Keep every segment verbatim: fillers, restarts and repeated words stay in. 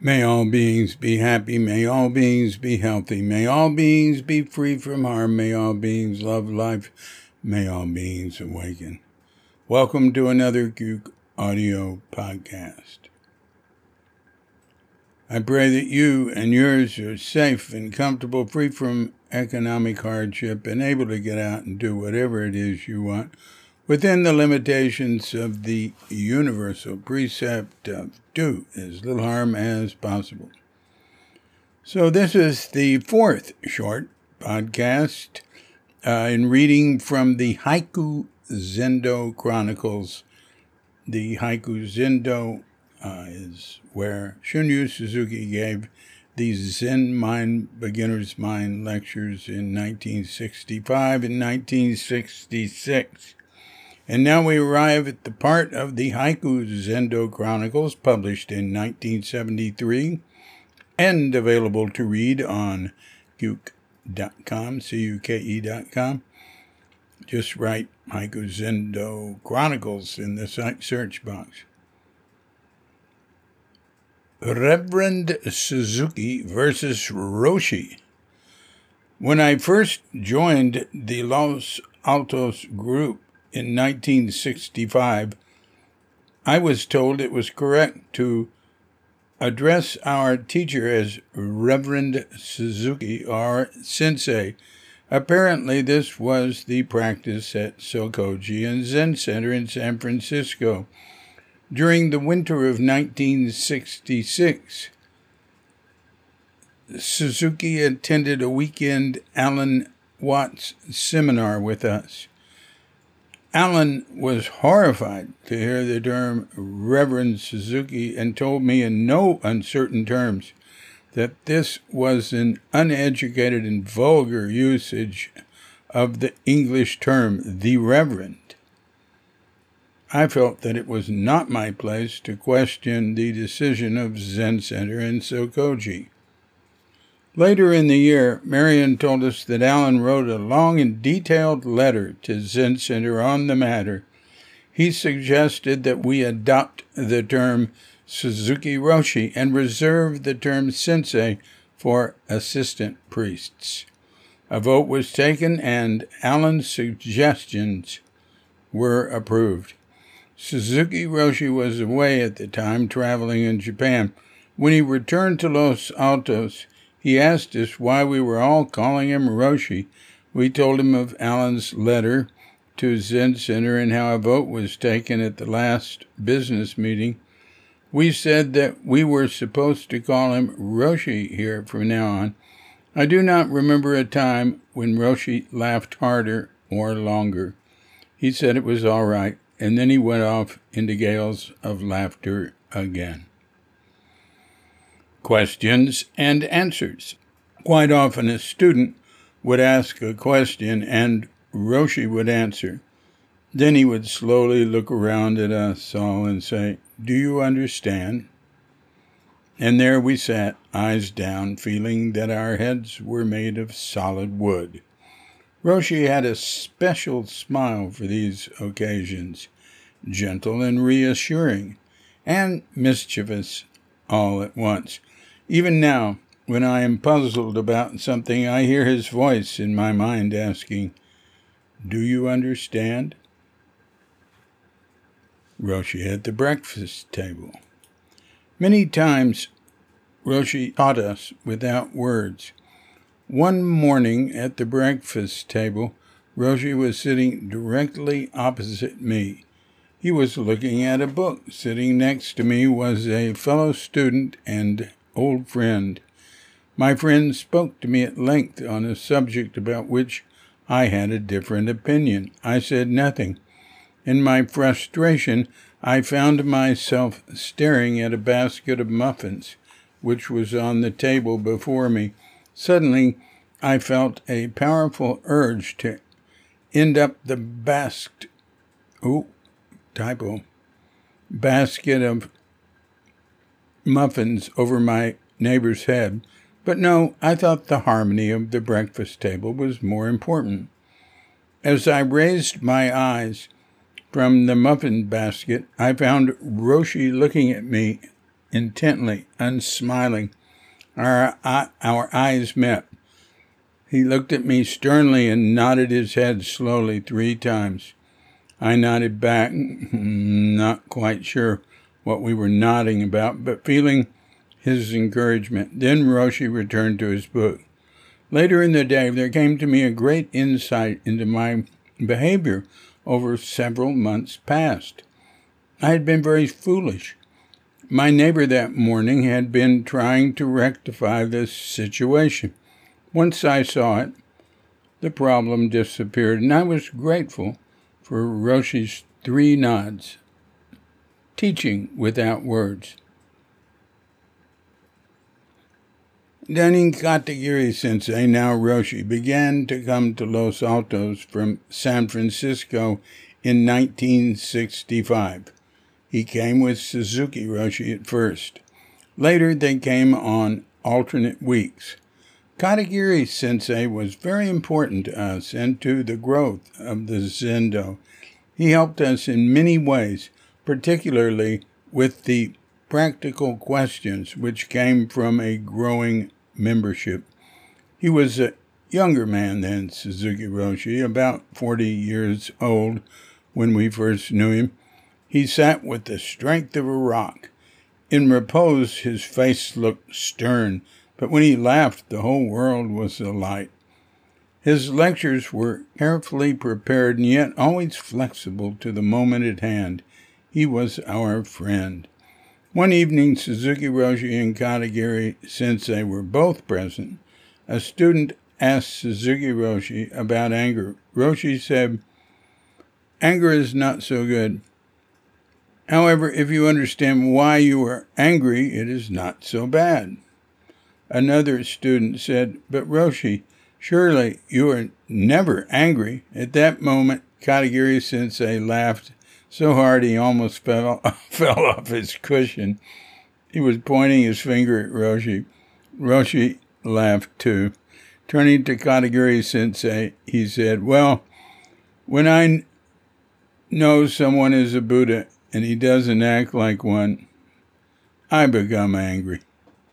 May all beings be happy. May all beings be healthy. May all beings be free from harm. May all beings love life. May all beings awaken. Welcome to another Gook Audio Podcast. I pray that you and yours are safe and comfortable, free from economic hardship, and able to get out and do whatever it is you want within the limitations of the universal precept of do as little harm as possible. So this is the fourth short podcast uh, in reading from the Haiku Zendo Chronicles. The Haiku Zendo uh, is where Shunryu Suzuki gave the Zen Mind Beginner's Mind lectures in nineteen sixty-five and nineteen sixty-six. And now we arrive at the part of the Haiku Zendo Chronicles published in nineteen seventy-three and available to read on Gook dot com, C U K E dot com. Just write Haiku Zendo Chronicles in the search box. Reverend Suzuki versus Roshi. When I first joined the Los Altos group in nineteen sixty-five, I was told it was correct to address our teacher as Reverend Suzuki or Sensei. Apparently, this was the practice at Sokoji and Zen Center in San Francisco. During the winter of nineteen sixty-six, Suzuki attended a weekend Alan Watts seminar with us. Alan was horrified to hear the term Reverend Suzuki and told me in no uncertain terms that this was an uneducated and vulgar usage of the English term, the Reverend. I felt that it was not my place to question the decision of Zen Center and Sokoji. Later in the year, Marion told us that Alan wrote a long and detailed letter to Zen Center on the matter. He suggested that we adopt the term Suzuki Roshi and reserve the term Sensei for assistant priests. A vote was taken and Alan's suggestions were approved. Suzuki Roshi was away at the time, traveling in Japan. When he returned to Los Altos, he asked us why we were all calling him Roshi. We told him of Alan's letter to Zen Center and how a vote was taken at the last business meeting. We said that we were supposed to call him Roshi here from now on. I do not remember a time when Roshi laughed harder or longer. He said it was all right, and then he went off into gales of laughter again. Questions and answers. Quite often a student would ask a question and Roshi would answer. Then he would slowly look around at us all and say, "Do you understand?" And there we sat, eyes down, feeling that our heads were made of solid wood. Roshi had a special smile for these occasions, gentle and reassuring, and mischievous all at once. Even now, when I am puzzled about something, I hear his voice in my mind asking, "Do you understand?" Roshi at the breakfast table. Many times, Roshi taught us without words. One morning at the breakfast table, Roshi was sitting directly opposite me. He was looking at a book. Sitting next to me was a fellow student and old friend. My friend spoke to me at length on a subject about which I had a different opinion. I said nothing. In my frustration, I found myself staring at a basket of muffins, which was on the table before me. Suddenly, I felt a powerful urge to end up the basket, oh, typo, basket of muffins over my neighbor's head. But no, I thought the harmony of the breakfast table was more important. As I raised my eyes from the muffin basket, I found Roshi looking at me intently, unsmiling. Our, our eyes met. He looked at me sternly and nodded his head slowly three times. I nodded back, not quite sure what we were nodding about, but feeling his encouragement. Then Roshi returned to his book. Later in the day, there came to me a great insight into my behavior over several months past. I had been very foolish. My neighbor that morning had been trying to rectify this situation. Once I saw it, the problem disappeared, and I was grateful for Roshi's three nods. Teaching without words. Dunning Katagiri-sensei, now Roshi, began to come to Los Altos from San Francisco in nineteen sixty-five. He came with Suzuki Roshi at first. Later, they came on alternate weeks. Katagiri-sensei was very important to us and to the growth of the Zendo. He helped us in many ways, particularly with the practical questions which came from a growing membership. He was a younger man than Suzuki Roshi, about forty years old when we first knew him. He sat with the strength of a rock. In repose, his face looked stern, but when he laughed, the whole world was alight. His lectures were carefully prepared and yet always flexible to the moment at hand. He was our friend. One evening, Suzuki Roshi and Katagiri-sensei were both present. A student asked Suzuki Roshi about anger. Roshi said, "Anger is not so good. However, if you understand why you are angry, it is not so bad." Another student said, "But Roshi, surely you are never angry." At that moment, Katagiri-sensei laughed so hard he almost fell, fell off his cushion. He was pointing his finger at Roshi. Roshi laughed too. Turning to Katagiri-sensei, he said, "Well, when I know someone is a Buddha and he doesn't act like one, I become angry."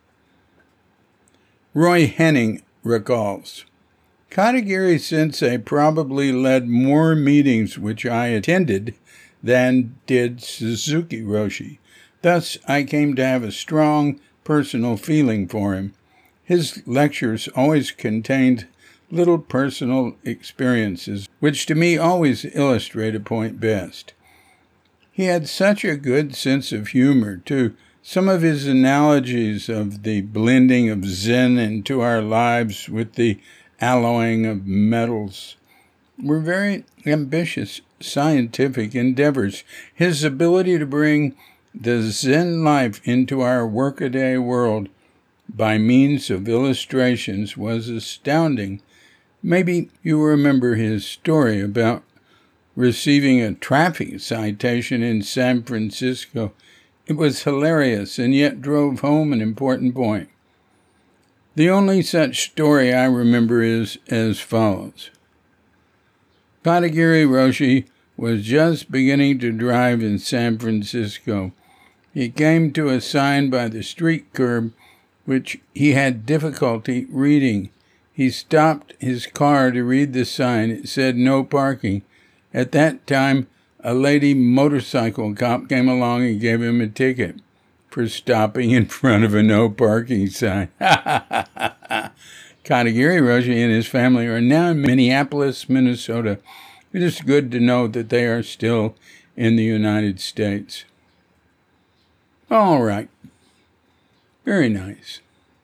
Roy Henning recalls, Katagiri-sensei probably led more meetings which I attended than did Suzuki Roshi. Thus, I came to have a strong personal feeling for him. His lectures always contained little personal experiences, which to me always illustrate a point best. He had such a good sense of humor, too. Some of his analogies of the blending of Zen into our lives with the alloying of metals were very ambitious scientific endeavors. His ability to bring the Zen life into our workaday world by means of illustrations was astounding. Maybe you remember his story about receiving a traffic citation in San Francisco. It was hilarious and yet drove home an important point. The only such story I remember is as follows. Katagiri Roshi was just beginning to drive in San Francisco. He came to a sign by the street curb which he had difficulty reading. He stopped his car to read the sign. It said no parking. At that time, a lady motorcycle cop came along and gave him a ticket for stopping in front of a no parking sign. Katagiri Roshi and his family are now in Minneapolis, Minnesota. It is good to know that they are still in the United States. All right. Very nice.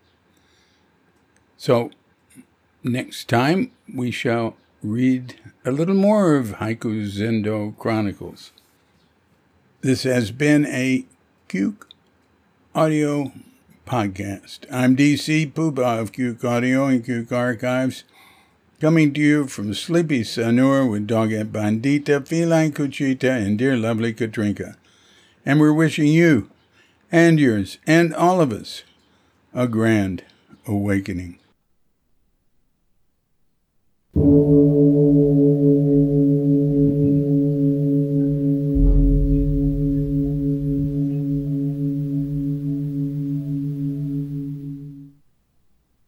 So, next time we shall read a little more of Haiku Zendo Chronicles. This has been a Cuke Audio podcast. I'm D C Puba of Cuke Audio and Cuke Archives, coming to you from Sleepy Sanur with Doggett Bandita, Feline Cuchita, and dear lovely Katrinka. And we're wishing you and yours and all of us a grand awakening. Thank you.